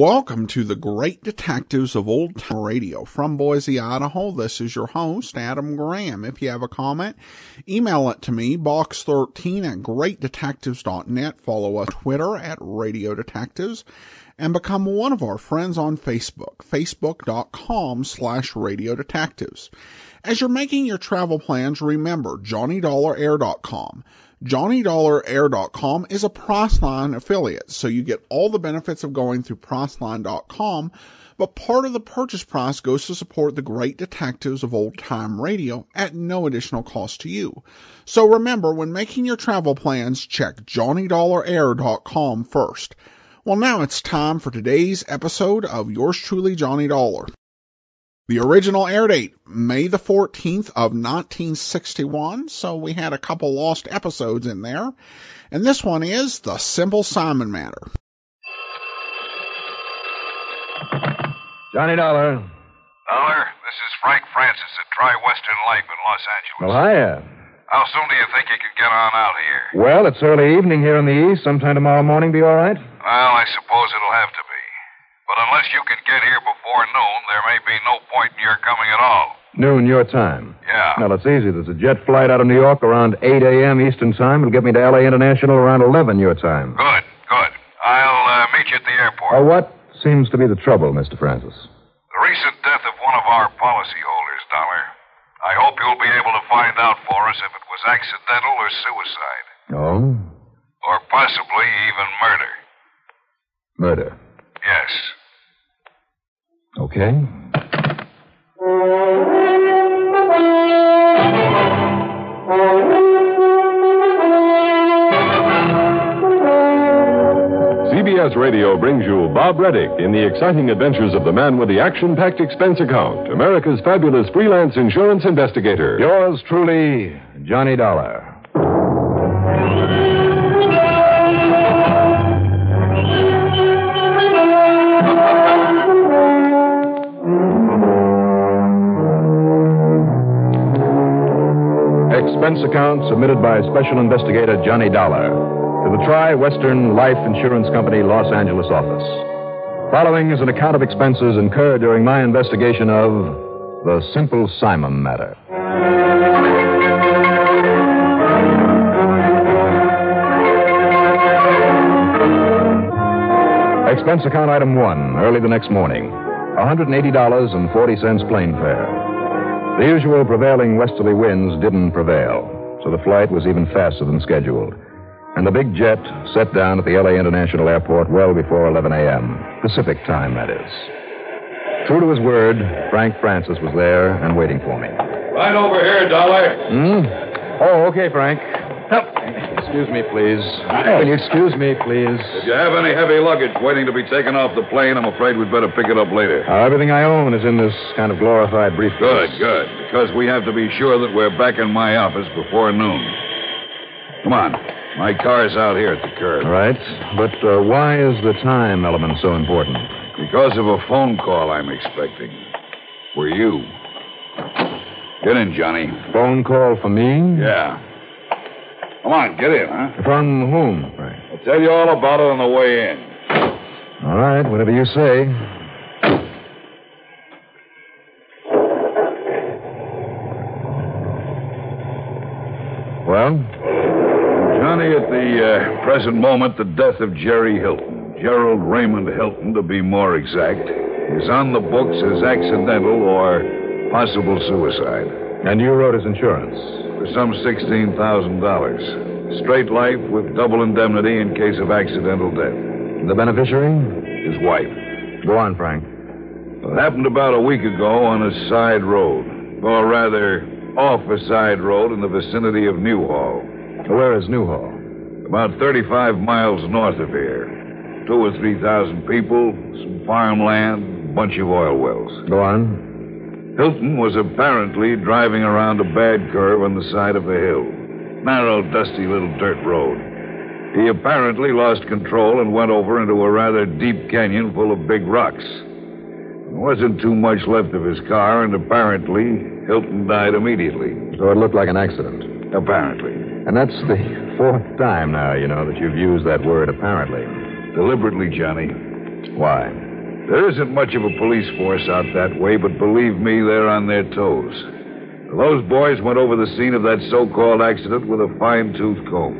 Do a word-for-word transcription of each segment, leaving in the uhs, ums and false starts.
Welcome to the Great Detectives of Old Time Radio. From Boise, Idaho, this is your host, Adam Graham. If you have a comment, email it to me, box thirteen at great detectives dot net. Follow us on Twitter at Radio Detectives, and become one of our friends on Facebook, facebook.com slash Radio Detectives. As you're making your travel plans, remember Johnny Dollar Air dot com. Johnny Dollar Air dot com is a Priceline affiliate, so you get all the benefits of going through Priceline dot com, but part of the purchase price goes to support the Great Detectives of Old Time Radio at no additional cost to you. So remember, when making your travel plans, check Johnny Dollar Air dot com first. Well, now it's time for today's episode of Yours Truly, Johnny Dollar. The original air date, May the fourteenth of nineteen sixty-one, so we had a couple lost episodes in there. And this one is The Simple Simon Matter. Johnny Dollar. Dollar, this is Frank Francis at Tri-Western Life in Los Angeles. Well, hiya. How soon do you think you can get on out here? Well, it's early evening here in the east. Sometime tomorrow morning be all right? Well, I suppose it'll have to be. But unless you can get here before noon, there may be no point in your coming at all. Noon your time? Yeah. Well, it's easy. There's a jet flight out of New York around eight a.m. Eastern Time. It'll get me to L A International around eleven your time. Good, good. I'll uh, meet you at the airport. Oh, what seems to be the trouble, Mister Francis? The recent death of one of our policyholders, Dollar. I hope you'll be able to find out for us if it was accidental or suicide. Oh? Or possibly even murder. Murder? Yes. Okay. C B S Radio brings you Bob Reddick in the exciting adventures of the man with the action-packed expense account, America's fabulous freelance insurance investigator. Yours truly, Johnny Dollar. Expense account submitted by Special Investigator Johnny Dollar to the Tri-Western Life Insurance Company, Los Angeles office. Following is an account of expenses incurred during my investigation of the Simple Simon matter. Expense account item one, early the next morning. one hundred eighty dollars and forty cents plane fare. The usual prevailing westerly winds didn't prevail, so the flight was even faster than scheduled. And the big jet set down at the L A International Airport well before eleven a.m., Pacific time, that is. True to his word, Frank Francis was there and waiting for me. Right over here, Dollar. Hmm? Oh, okay, Frank. Excuse me, please. Will you excuse me, please? If you have any heavy luggage waiting to be taken off the plane, I'm afraid we'd better pick it up later. Uh, everything I own is in this kind of glorified briefcase. Good, good. Because we have to be sure that we're back in my office before noon. Come on. My car's out here at the curb. All right. But uh, why is the time element so important? Because of a phone call I'm expecting. For you. Get in, Johnny. Phone call for me? Yeah. Come on, get in, huh? From whom, Frank? I'll tell you all about it on the way in. All right, whatever you say. Well? Johnny, at the uh, present moment, the death of Jerry Hilton, Gerald Raymond Hilton, to be more exact, is on the books as accidental or possible suicide. And you wrote his insurance? For some sixteen thousand dollars. Straight life with double indemnity in case of accidental death. The beneficiary? His wife. Go on, Frank. It happened about a week ago on a side road. Or rather, off a side road in the vicinity of Newhall. Where is Newhall? About thirty-five miles north of here. Two or three thousand people, some farmland, a bunch of oil wells. Go on. Hilton was apparently driving around a bad curve on the side of a hill. Narrow, dusty little dirt road. He apparently lost control and went over into a rather deep canyon full of big rocks. There wasn't too much left of his car, and apparently Hilton died immediately. So it looked like an accident? Apparently. And that's the fourth time now, you know, that you've used that word apparently. Deliberately, Johnny. Why? There isn't much of a police force out that way, but believe me, they're on their toes. Those boys went over the scene of that so-called accident with a fine-tooth comb.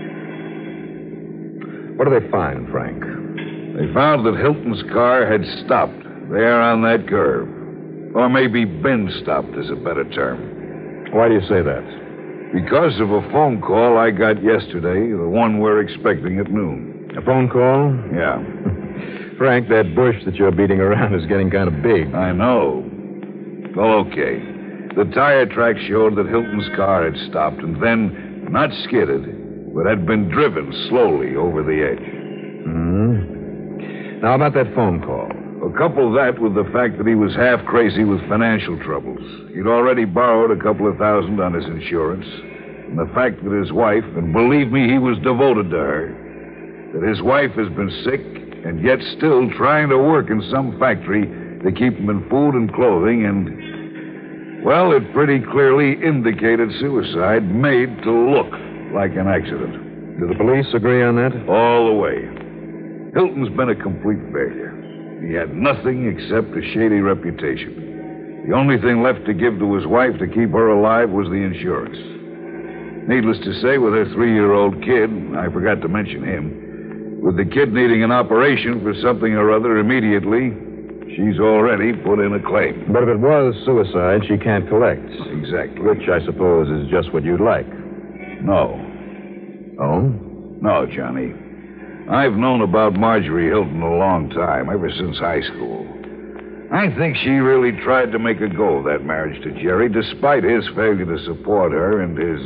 What do they find, Frank? They found that Hilton's car had stopped there on that curve. Or maybe been stopped is a better term. Why do you say that? Because of a phone call I got yesterday, the one we're expecting at noon. A phone call? Yeah. Frank, that bush that you're beating around is getting kind of big. I know. Well, okay. The tire track showed that Hilton's car had stopped and then not skidded, but had been driven slowly over the edge. Hmm. Now, about that phone call. Well, couple that with the fact that he was half crazy with financial troubles. He'd already borrowed a couple of thousand on his insurance. And the fact that his wife, and believe me, he was devoted to her, that his wife has been sick and yet still trying to work in some factory to keep him in food and clothing, and, well, it pretty clearly indicated suicide made to look like an accident. Do the police agree on that? All the way. Hilton's been a complete failure. He had nothing except a shady reputation. The only thing left to give to his wife to keep her alive was the insurance. Needless to say, with her three-year-old kid, I forgot to mention him, with the kid needing an operation for something or other immediately, she's already put in a claim. But if it was suicide, she can't collect. Exactly. Which, I suppose, is just what you'd like. No. Oh? No, Johnny. I've known about Marjorie Hilton a long time, ever since high school. I think she really tried to make a go of that marriage to Jerry, despite his failure to support her and his,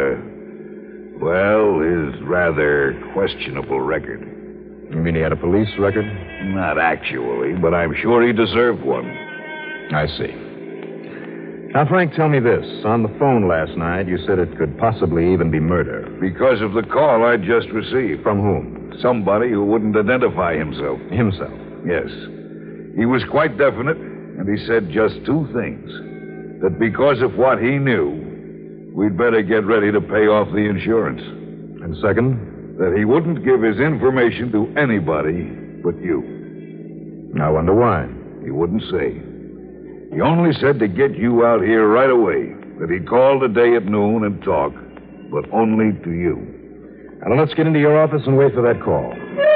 uh, well, his rather questionable record. You mean he had a police record? Not actually, but I'm sure he deserved one. I see. Now, Frank, tell me this. On the phone last night, you said it could possibly even be murder. Because of the call I just received. From whom? Somebody who wouldn't identify himself. Himself? Yes. He was quite definite, and he said just two things. That because of what he knew, we'd better get ready to pay off the insurance. And second? That he wouldn't give his information to anybody but you. I wonder why. He wouldn't say. He only said to get you out here right away. That he'd call today at noon and talk, but only to you. Now, let's get into your office and wait for that call.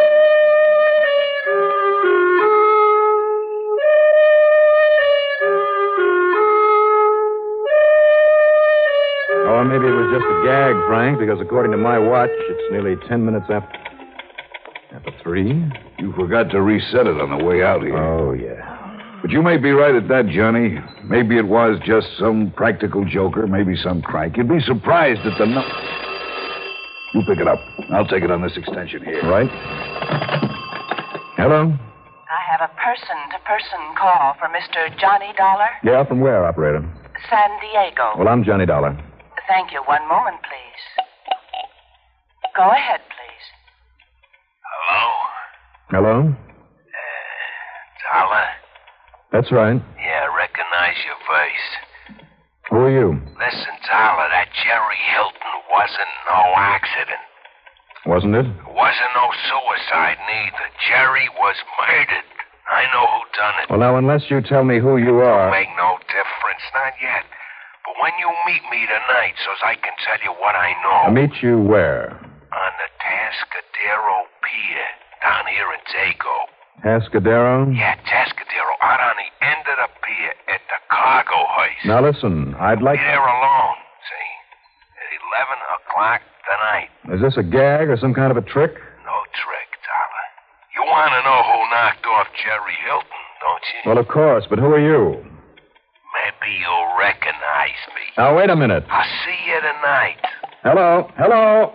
Or maybe it was just a gag, Frank, because according to my watch, it's nearly ten minutes after... After three? You forgot to reset it on the way out here. Oh, yeah. But you may be right at that, Johnny. Maybe it was just some practical joker, maybe some crank. You'd be surprised at the... No- You pick it up. I'll take it on this extension here. Right. Hello? I have a person-to-person call for Mister Johnny Dollar. Yeah, from where, operator? San Diego. Well, I'm Johnny Dollar. Thank you. One moment, please. Go ahead, please. Hello? Hello? Uh, Dollar? That's right. Yeah, I recognize your voice. Who are you? Listen, Dollar, that Jerry Hilton wasn't no accident. Wasn't it? It wasn't no suicide neither. Jerry was murdered. I know who done it. Well, now, unless you tell me who you are... Don't make no difference, not yet. But when you meet me tonight, so's I can tell you what I know. I'll meet you where? On the Tascadero Pier, down here in Dago. Tascadero? Yeah, Tascadero, out on the end of the pier at the cargo hoist. Now, listen, I'd like... Be there alone, see? At eleven o'clock tonight. Is this a gag or some kind of a trick? No trick, Dollar. You want to know who knocked off Jerry Hilton, don't you? Well, of course, but who are you? Maybe you'll recognize me. Now, wait a minute. I'll see you tonight. Hello? Hello?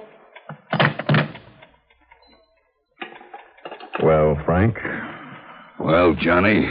Well, Frank? Well, Johnny...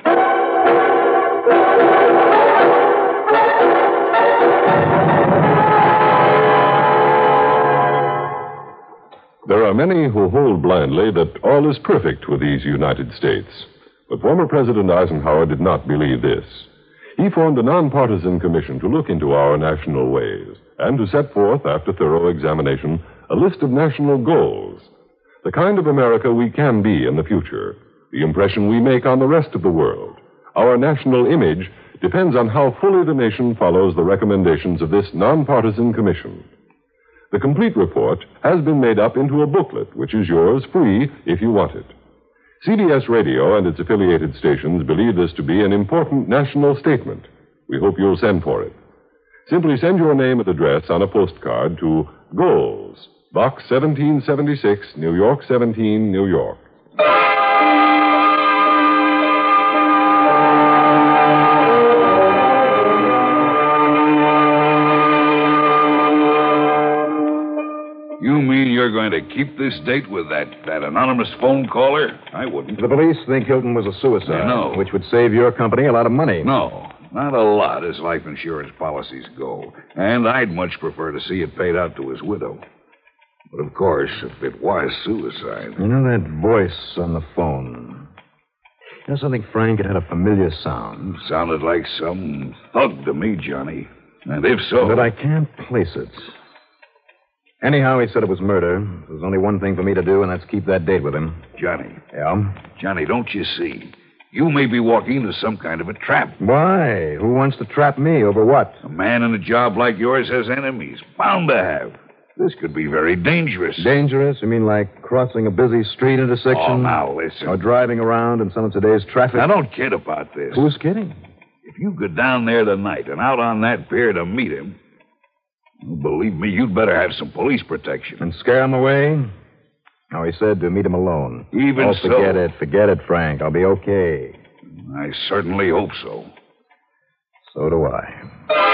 There are many who hold blindly that all is perfect with these United States. But former President Eisenhower did not believe this. He formed a nonpartisan commission to look into our national ways and to set forth, after thorough examination, a list of national goals, the kind of America we can be in the future, the impression we make on the rest of the world. Our national image depends on how fully the nation follows the recommendations of this nonpartisan commission. The complete report has been made up into a booklet, which is yours free if you want it. C B S Radio and its affiliated stations believe this to be an important national statement. We hope you'll send for it. Simply send your name and address on a postcard to Goals, Box seventeen seventy-six, New York seventeen, New York. You mean you're going to keep this date with that, that anonymous phone caller? I wouldn't. The police think Hilton was a suicide. I know. Which would save your company a lot of money. No, not a lot as life insurance policies go. And I'd much prefer to see it paid out to his widow. But of course, if it was suicide... You know that voice on the phone? You know something, Frank? It had a familiar sound. Sounded like some thug to me, Johnny. And if so... But I can't place it. Anyhow, he said it was murder. There's only one thing for me to do, and that's keep that date with him. Johnny. Yeah? Johnny, don't you see? You may be walking into some kind of a trap. Why? Who wants to trap me? Over what? A man in a job like yours has enemies. Bound to have. This could be very dangerous. Dangerous? You mean like crossing a busy street intersection? Oh, now listen. Or driving around in some of today's traffic? Now, don't kid about this. Who's kidding? If you go down there tonight and out on that pier to meet him, believe me, you'd better have some police protection. And scare him away? No, he said to meet him alone. Even oh, so. forget it. Forget it, Frank. I'll be okay. I certainly hope so. So do I.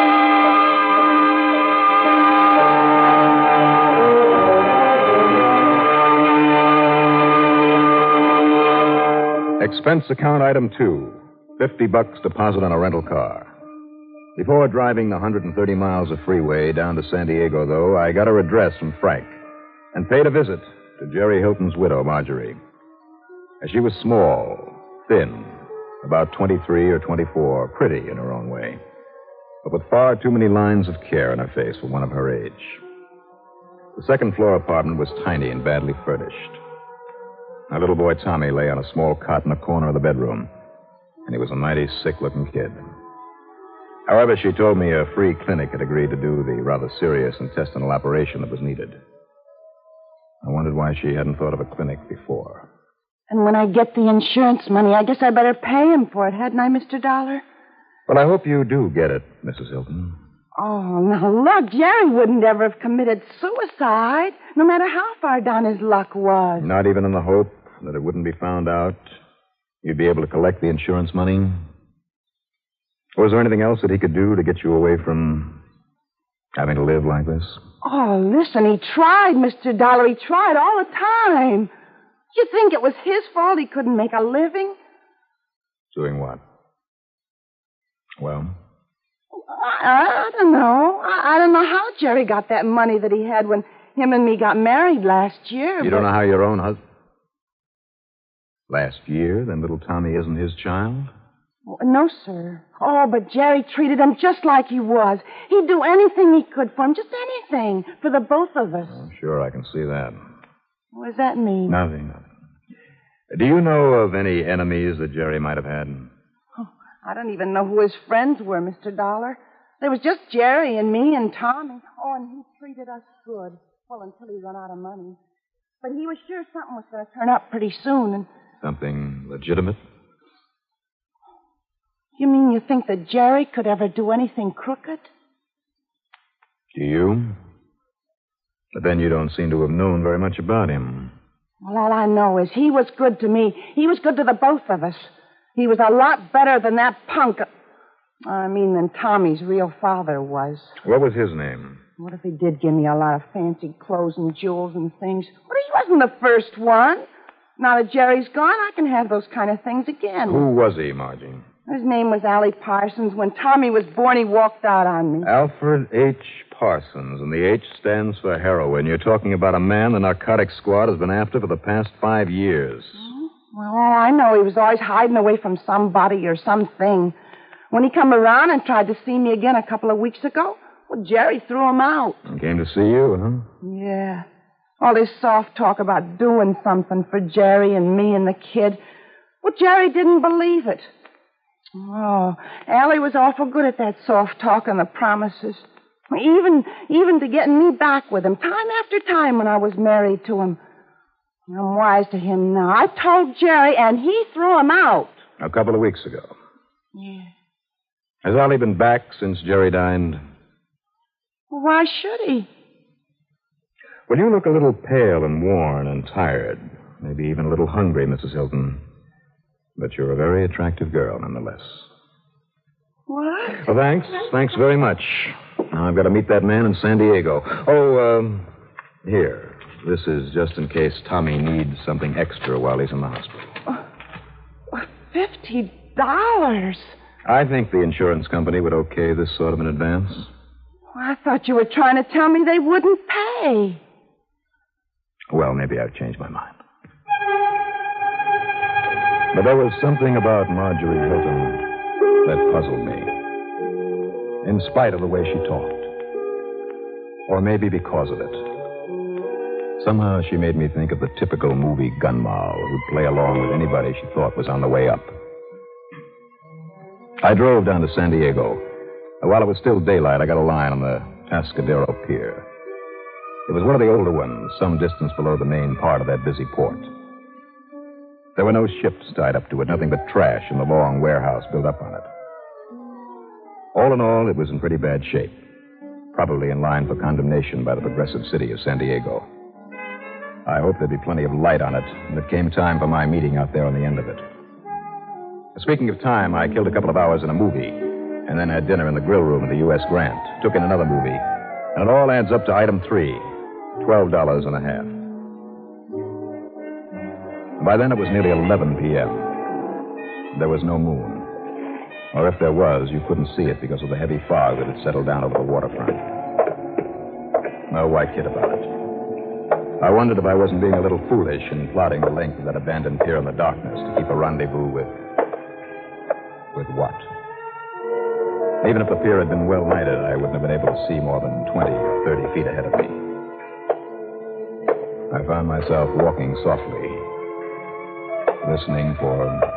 Expense account item two. Fifty bucks deposit on a rental car. Before driving the one hundred thirty miles of freeway down to San Diego, though, I got her address from Frank and paid a visit to Jerry Hilton's widow, Marjorie. As she was small, thin, about twenty-three or twenty-four, pretty in her own way, but with far too many lines of care in her face for one of her age. The second floor apartment was tiny and badly furnished. My little boy Tommy lay on a small cot in a corner of the bedroom, and he was a mighty sick-looking kid. However, she told me a free clinic had agreed to do the rather serious intestinal operation that was needed. I wondered why she hadn't thought of a clinic before. And when I get the insurance money, I guess I better pay him for it, hadn't I, Mister Dollar? Well, I hope you do get it, Missus Hilton. Oh, now look, Jerry wouldn't ever have committed suicide, no matter how far down his luck was. Not even in the hope that it wouldn't be found out you'd be able to collect the insurance money? Or was there anything else that he could do to get you away from having to live like this? Oh, listen, he tried, Mister Dollar. He tried all the time. You think it was his fault he couldn't make a living? Doing what? Well? I, I don't know. I, I don't know how Jerry got that money that he had when him and me got married last year. You but... don't know how your own husband... Last year, then little Tommy isn't his child? No, sir. Oh, but Jerry treated him just like he was. He'd do anything he could for him, just anything, for the both of us. Oh, sure, I can see that. What does that mean? Nothing, nothing. Do you know of any enemies that Jerry might have had? Oh, I don't even know who his friends were, Mister Dollar. There was just Jerry and me and Tommy. Oh, and he treated us good. Well, until he run out of money. But he was sure something was going to turn up pretty soon, and... Something legitimate? You mean you think that Jerry could ever do anything crooked? Do you? But then you don't seem to have known very much about him. Well, all I know is he was good to me. He was good to the both of us. He was a lot better than that punk. I mean, than Tommy's real father was. What was his name? What if he did give me a lot of fancy clothes and jewels and things? Well, he wasn't the first one. Now that Jerry's gone, I can have those kind of things again. Who was he, Margie? His name was Allie Parsons. When Tommy was born, he walked out on me. Alfred H. Parsons, and the H stands for heroin. You're talking about a man the narcotic squad has been after for the past five years. Well, all I know, he was always hiding away from somebody or something. When he come around and tried to see me again a couple of weeks ago, well, Jerry threw him out. And came to see you, huh? Yeah. All this soft talk about doing something for Jerry and me and the kid. Well, Jerry didn't believe it. Oh, Allie was awful good at that soft talk and the promises. Even, even to getting me back with him, time after time when I was married to him. I'm wise to him now. I told Jerry, and he threw him out. A couple of weeks ago. Yeah. Has Ollie been back since Jerry died? Well, why should he? Well, you look a little pale and worn and tired. Maybe even a little hungry, Missus Hilton. But you're a very attractive girl, nonetheless. What? Well, thanks. Thanks very much. Now I've got to meet that man in San Diego. Oh, um, here. This is just in case Tommy needs something extra while he's in the hospital. Oh, Fifty dollars? I think the insurance company would okay this sort of an advance. Well, I thought you were trying to tell me they wouldn't pay. Well, maybe I've changed my mind. But there was something about Marjorie Hilton that puzzled me. In spite of the way she talked. Or maybe because of it. Somehow she made me think of the typical movie gun moll who'd play along with anybody she thought was on the way up. I drove down to San Diego. And while it was still daylight, I got a line on the Atascadero Pier. It was one of the older ones, some distance below the main part of that busy port. There were no ships tied up to it, nothing but trash in the long warehouse built up on it. All in all, it was in pretty bad shape. Probably in line for condemnation by the progressive city of San Diego. I hoped there'd be plenty of light on it when it came time for my meeting out there on the end of it. Speaking of time, I killed a couple of hours in a movie, and then had dinner in the grill room of the U S Grant. Took in another movie, and it all adds up to item three, twelve dollars and a half. By then it was nearly eleven p.m. There was no moon. Or if there was, you couldn't see it because of the heavy fog that had settled down over the waterfront. No, why kid about it? I wondered if I wasn't being a little foolish in plotting the length of that abandoned pier in the darkness to keep a rendezvous with... With what? Even if the pier had been well lighted, I wouldn't have been able to see more than twenty or thirty feet ahead of me. I found myself walking softly, listening for...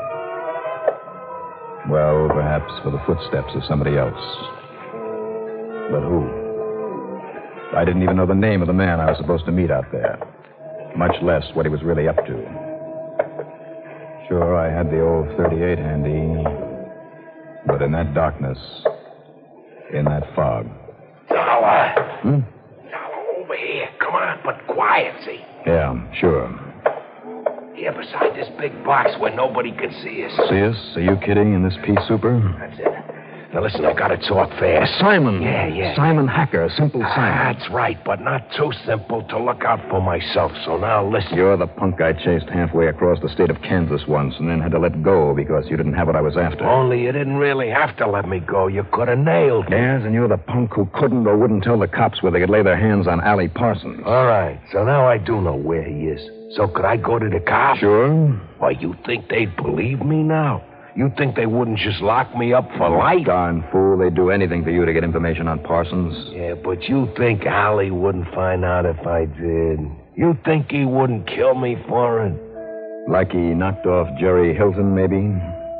Well, perhaps for the footsteps of somebody else. But who? I didn't even know the name of the man I was supposed to meet out there, much less what he was really up to. Sure, I had the old thirty-eight handy, but in that darkness, in that fog... Dollar. Hmm? Dollar, over here. Come on, but quiet, see? Yeah, sure. Here beside this big box where nobody can see us. See us? Are you kidding in this pea super? That's it. Now, listen, I've got to talk fast. Simon. Yeah, yeah. Simon Hacker, simple Simon. Ah, that's right, but not too simple to look out for myself. So now listen. You're the punk I chased halfway across the state of Kansas once and then had to let go because you didn't have what I was after. Only you didn't really have to let me go. You could have nailed me. Yes, and you're the punk who couldn't or wouldn't tell the cops where they could lay their hands on Allie Parsons. All right, so now I do know where he is. So could I go to the cops? Sure. Why, you think they'd believe me now? You think they wouldn't just lock me up for life? Darn fool, they'd do anything for you to get information on Parsons. Yeah, but you think Allie wouldn't find out if I did? You think he wouldn't kill me for it? Like he knocked off Jerry Hilton, maybe?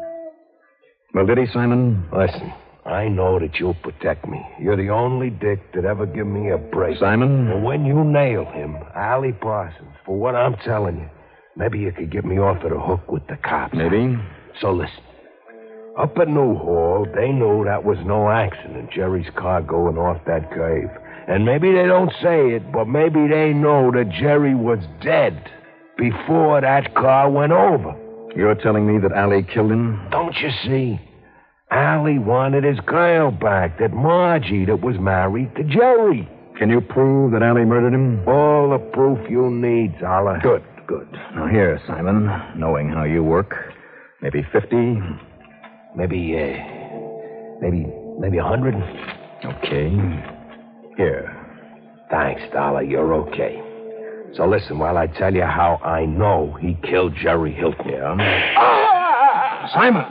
Well, did he, Simon? Listen, I know that you'll protect me. You're the only dick that ever give me a break. Simon? And when you nail him, Allie Parsons, for what I'm telling you, maybe you could get me off of the hook with the cops. Maybe. So listen. Up at Newhall, they knew that was no accident, Jerry's car going off that curve. And maybe they don't say it, but maybe they know that Jerry was dead before that car went over. You're telling me that Allie killed him? Don't you see? Allie wanted his girl back, that Margie that was married to Jerry. Can you prove that Allie murdered him? All the proof you need, Zoller. Good, good. Now here, Simon, knowing how you work, maybe fifty... Maybe, uh, maybe, maybe a hundred. Okay. Here. Thanks, Dollar. You're okay. So listen, while I tell you how I know he killed Jerry Hilton. Yeah? Ah! Simon!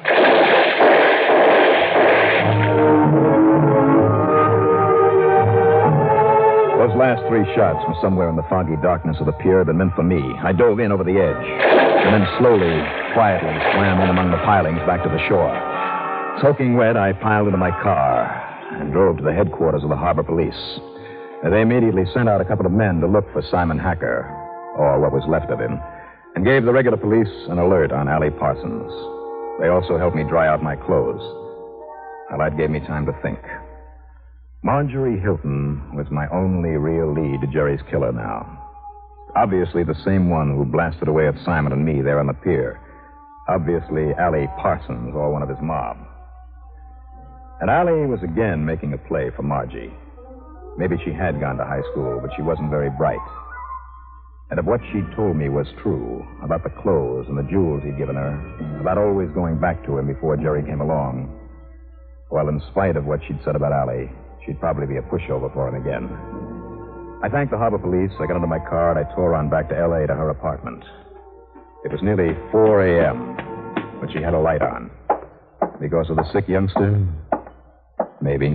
those last three shots from somewhere in the foggy darkness of the pier had been meant for me, I dove in over the edge, and then slowly, quietly swam in among the pilings back to the shore. Soaking wet, I piled into my car and drove to the headquarters of the harbor police. They immediately sent out a couple of men to look for Simon Hacker, or what was left of him, and gave the regular police an alert on Allie Parsons. They also helped me dry out my clothes. Well, that gave me time to think. Marjorie Hilton was my only real lead to Jerry's killer now. Obviously the same one who blasted away at Simon and me there on the pier. Obviously Allie Parsons, or one of his mob. And Allie was again making a play for Margie. Maybe she had gone to high school, but she wasn't very bright. And if what she'd told me was true, about the clothes and the jewels he'd given her, about always going back to him before Jerry came along, well, in spite of what she'd said about Allie, she'd probably be a pushover for him again. I thanked the harbor police. I got into my car, and I tore on back to L A to her apartment. It was nearly four a.m., but she had a light on. Because of the sick youngster? Maybe.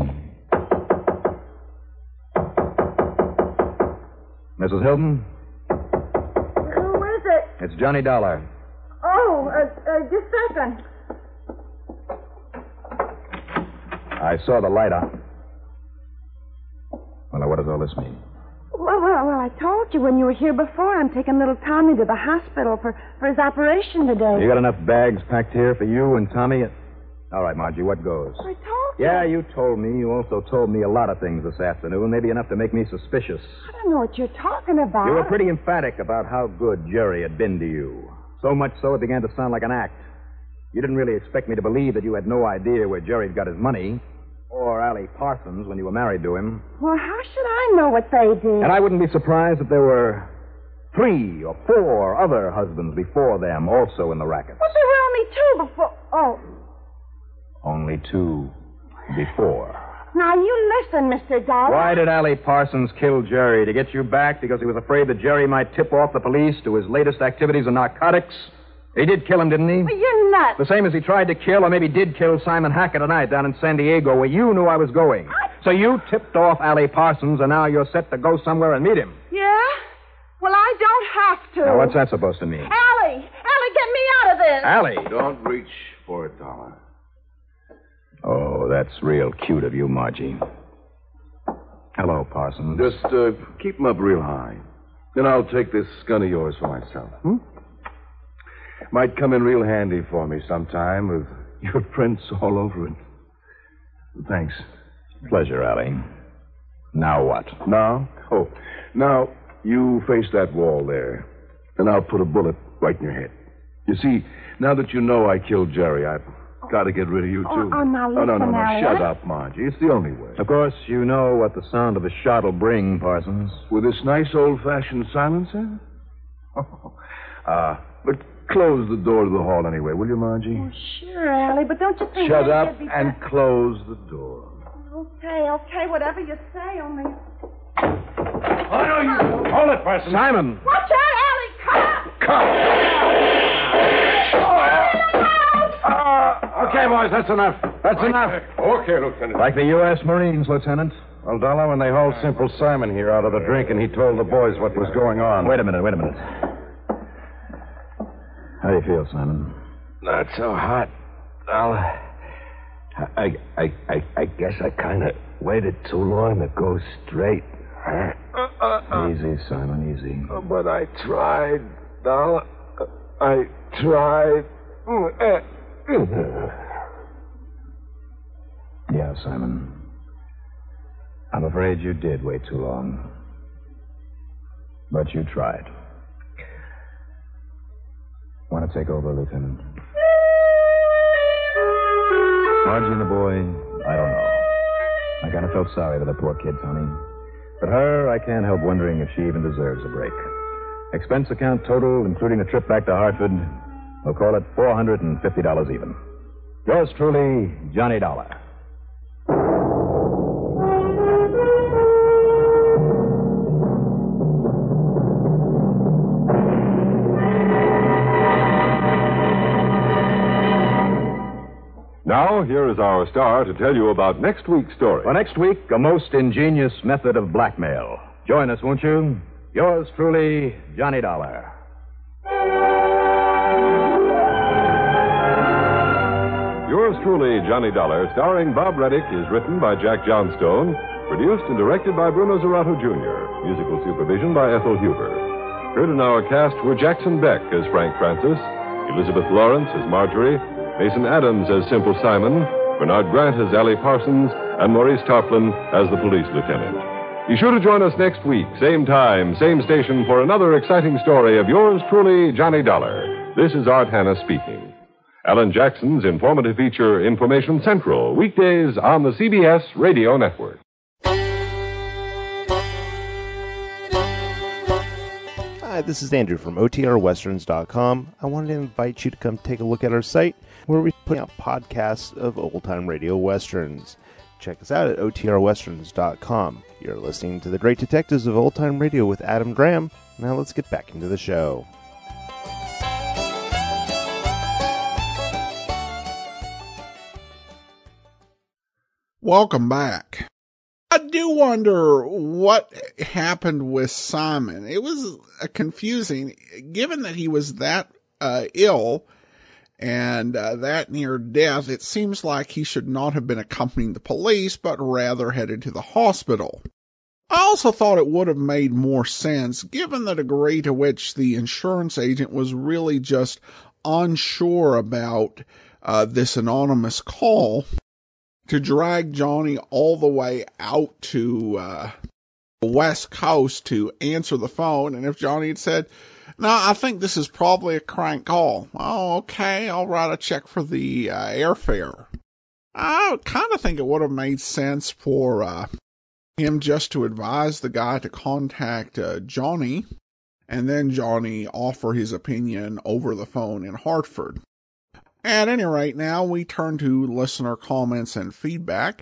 Missus Hilton? Who is it? It's Johnny Dollar. Oh, uh, uh, just a second. I saw the light on. Well, now, what does all this mean? Well, well, well, I told you when you were here before, I'm taking little Tommy to the hospital for, for his operation today. You got enough bags packed here for you and Tommy? All right, Margie, what goes? I told you. Yeah, you told me. You also told me a lot of things this afternoon, maybe enough to make me suspicious. I don't know what you're talking about. You were pretty emphatic about how good Jerry had been to you. So much so it began to sound like an act. You didn't really expect me to believe that you had no idea where Jerry'd got his money, or Allie Parsons when you were married to him. Well, how should I know what they did? And I wouldn't be surprised if there were three or four other husbands before them also in the racket. But there were only two before... Oh. Only two before. Now, you listen, Mister Dollar. Why did Allie Parsons kill Jerry? To get you back because he was afraid that Jerry might tip off the police to his latest activities in narcotics? He did kill him, didn't he? Well, you're nuts. The same as he tried to kill, or maybe did kill Simon Hacker tonight down in San Diego, where you knew I was going. I... So you tipped off Allie Parsons, and now you're set to go somewhere and meet him. Yeah? Well, I don't have to. Now, what's that supposed to mean? Allie! Allie, get me out of this! Allie! Don't reach for it, Dollar. Oh, that's real cute of you, Margie. Hello, Parsons. Just uh, keep 'em up real high. Then I'll take this gun of yours for myself. Hmm? Might come in real handy for me sometime with your prints all over it. Thanks. Pleasure, Allie. Now what? Now? Oh, now you face that wall there, and I'll put a bullet right in your head. You see, now that you know I killed Jerry, I've got to get rid of you, too. Oh, oh now listen, oh, no, no, no. Allie. Shut up, Margie. It's the only way. Of course, you know what the sound of a shot will bring, Parsons. With this nice old-fashioned silencer? Oh, uh, but close the door to the hall anyway, will you, Margie? Oh, sure, Allie, but don't you think... Shut up be and back... close the door. Okay, okay, whatever you say, only... Oh, no, you... Hold it, Parsons. Simon! Watch out, Allie! Come! Come! Uh, okay, boys, that's enough. That's enough. Okay, Lieutenant. Like the U S Marines, Lieutenant. Well, Dollar, when they hauled Simple Simon here out of the drink and he told the boys what was going on. Wait a minute, wait a minute. How do you feel, Simon? Not so hot, Dollar. I, I, I, I guess I kind of waited too long to go straight. Huh? Uh, uh, uh. Easy, Simon, easy. Uh, but I tried, Dollar. Uh, I tried. Uh, Yeah, Simon. I'm afraid you did wait too long. But you tried. Want to take over, Lieutenant? Margie and the boy, I don't know. I kind of felt sorry for the poor kid, Tommy. But her, I can't help wondering if she even deserves a break. Expense account total, including a trip back to Hartford, we'll call it four hundred fifty dollars even. Yours truly, Johnny Dollar. Now, here is our star to tell you about next week's story. Well, next week, a most ingenious method of blackmail. Join us, won't you? Yours truly, Johnny Dollar. Yours truly, Johnny Dollar, starring Bob Reddick, is written by Jack Johnstone, produced and directed by Bruno Zerato Junior, musical supervision by Ethel Huber. Heard in our cast were Jackson Beck as Frank Francis, Elizabeth Lawrence as Marjorie, Mason Adams as Simple Simon, Bernard Grant as Allie Parsons, and Maurice Tarplin as the police lieutenant. Be sure to join us next week, same time, same station, for another exciting story of yours truly, Johnny Dollar. This is Art Hanna speaking. Alan Jackson's informative feature, Information Central, weekdays on the C B S Radio Network. Hi, this is Andrew from O T R Westerns dot com. I wanted to invite you to come take a look at our site where we put out podcasts of old-time radio westerns. Check us out at O T R Westerns dot com. You're listening to The Great Detectives of Old Time Radio with Adam Graham. Now let's get back into the show. Welcome back. I do wonder what happened with Simon. It was uh, confusing, given that he was that uh, ill and uh, that near death. It seems like he should not have been accompanying the police, but rather headed to the hospital. I also thought it would have made more sense, given the degree to which the insurance agent was really just unsure about uh, this anonymous call, to drag Johnny all the way out to uh, the West Coast to answer the phone. And if Johnny had said, no, I think this is probably a crank call. Oh, okay, I'll write a check for the uh, airfare. I kind of think it would have made sense for uh, him just to advise the guy to contact uh, Johnny, and then Johnny offer his opinion over the phone in Hartford. At any rate, now we turn to listener comments and feedback,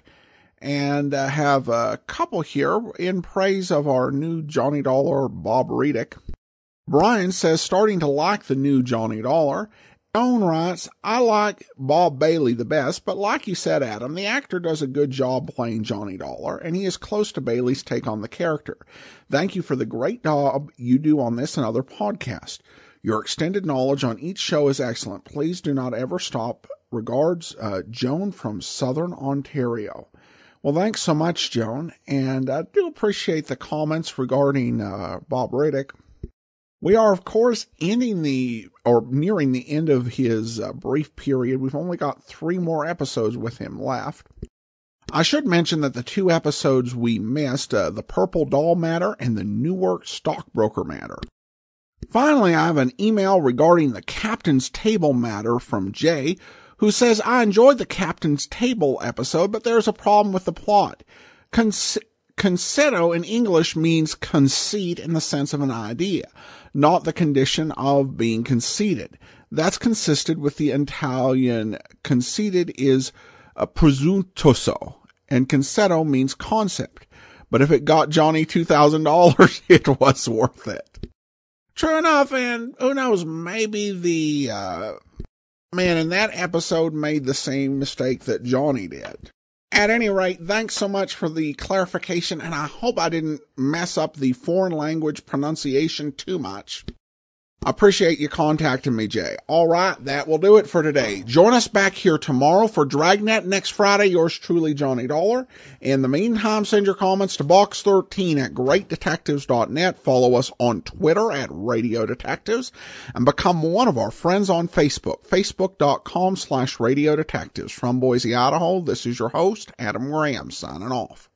and uh, have a couple here in praise of our new Johnny Dollar, Bob Redick. Brian says, starting to like the new Johnny Dollar. Joan writes, I like Bob Bailey the best, but like you said, Adam, the actor does a good job playing Johnny Dollar, and he is close to Bailey's take on the character. Thank you for the great job you do on this and other podcasts. Your extended knowledge on each show is excellent. Please do not ever stop. Regards, uh, Joan from Southern Ontario. Well, thanks so much, Joan, and I do appreciate the comments regarding uh, Bob Redick. We are, of course, ending the, or nearing the end of his uh, brief period. We've only got three more episodes with him left. I should mention that the two episodes we missed, uh, the Purple Doll matter and the Newark Stockbroker matter. Finally, I have an email regarding the Captain's Table matter from Jay, who says, I enjoyed the Captain's Table episode, but there's a problem with the plot. Conce- Concetto in English means conceit in the sense of an idea, not the condition of being conceited. That's consistent with the Italian conceited is uh, presuntuoso, and concetto means concept. But if it got Johnny two thousand dollars, it was worth it. True enough, and who knows, maybe the uh, man in that episode made the same mistake that Johnny did. At any rate, thanks so much for the clarification, and I hope I didn't mess up the foreign language pronunciation too much. I appreciate you contacting me, Jay. All right, that will do it for today. Join us back here tomorrow for Dragnet. Next Friday, yours truly, Johnny Dollar. In the meantime, send your comments to box thirteen at great detectives dot net. Follow us on Twitter at Radio Detectives, and become one of our friends on Facebook, facebook.com slash Radio Detectives. From Boise, Idaho, this is your host, Adam Graham, signing off.